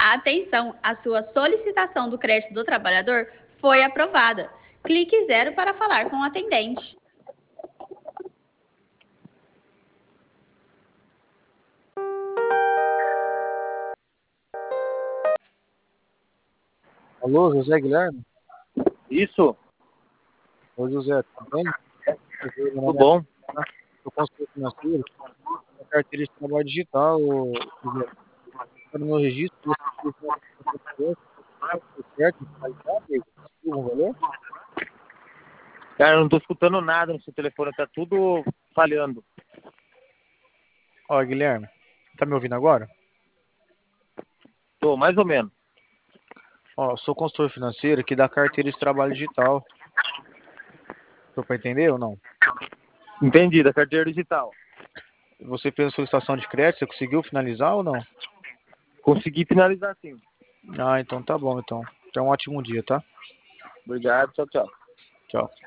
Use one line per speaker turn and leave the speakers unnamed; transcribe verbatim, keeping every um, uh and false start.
Atenção, a sua solicitação do crédito do trabalhador foi aprovada. Clique zero para falar com o atendente.
Alô, José Guilherme?
Isso,
Ô, José, tudo bem?
tudo bom?
Eu consultor financeiro, a carteira de trabalho digital, ô, José. Tá no meu registro, você fez uma coisa certo, tá, amigo? Conseguiu um valor?
Cara, eu não tô escutando nada no seu telefone, tá tudo falhando.
Ó, Guilherme, tá me ouvindo agora?
Tô, mais ou menos.
Ó, sou consultor financeiro aqui da carteira de trabalho digital. Deu pra entender ou não?
Entendi, da carteira digital.
Você fez a solicitação de crédito, você conseguiu finalizar ou não?
Consegui finalizar sim.
Ah, então tá bom, então. Então um ótimo dia, tá?
Obrigado, tchau, tchau.
Tchau.